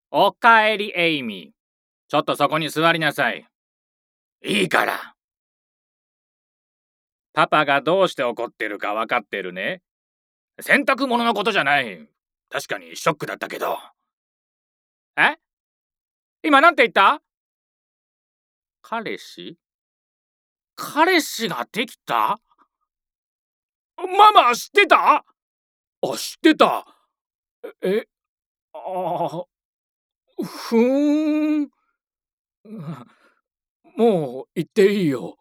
おかえりエイミー。ちょっとそこに座りなさい。いいから。パパがどうして怒ってるか分かってるね。洗濯物のことじゃない。確かにショックだったけど。え？今なんて言った？彼氏？彼氏ができた？ママ知ってた？あ、知ってた。え、あふーん。もう言っていいよ。